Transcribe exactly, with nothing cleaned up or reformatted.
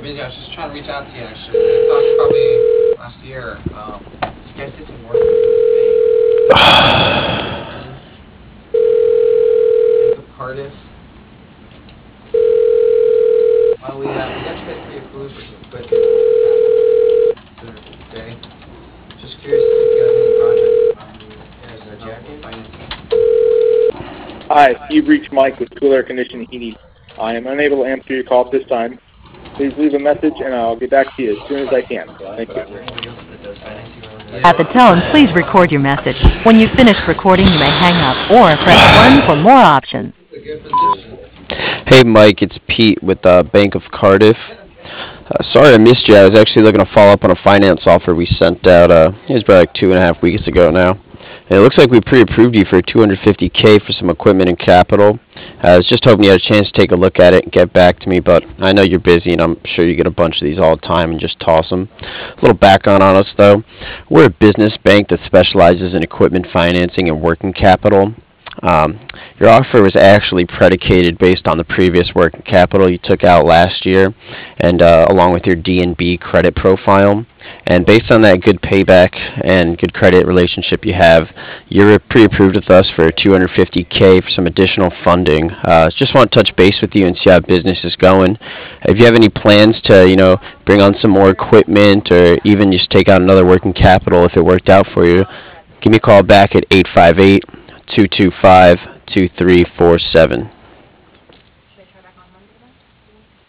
busy. I was just trying to reach out to you, actually. We talked probably last year. Um, you guys did some work with the bank. Bank of Cardiff. Well, we, uh, we got you guys pre-approved for some equipment two hundred fifty K. Just curious to see if you guys have any projects on the uh, financing. Hi, you've reached Mike with Cool Air Conditioning Heating. I am unable to answer your call at this time. Please leave a message and I'll get back to you as soon as I can. Thank you. At the tone, please record your message. When you've finished recording, you may hang up or press one for more options. Hey Mike, it's Pete with uh, Bank of Cardiff. Uh, sorry I missed you. I was actually looking to follow up on a finance offer we sent out. Uh, it was about like two and a half weeks ago now. And it looks like we pre-approved you for two hundred fifty K for some equipment and capital. Uh, I was just hoping you had a chance to take a look at it and get back to me, but I know you're busy and I'm sure you get a bunch of these all the time and just toss them. A little background on us though. We're a business bank that specializes in equipment financing and working capital. Um, your offer was actually predicated based on the previous working capital you took out last year, and uh, along with your D N B credit profile. And based on that good payback and good credit relationship you have, you're pre-approved with us for two hundred fifty K for some additional funding. Uh, just want to touch base with you and see how business is going. If you have any plans to, you know, bring on some more equipment or even just take out another working capital if it worked out for you, give me a call back at eight five eight, two two five, two three four seven.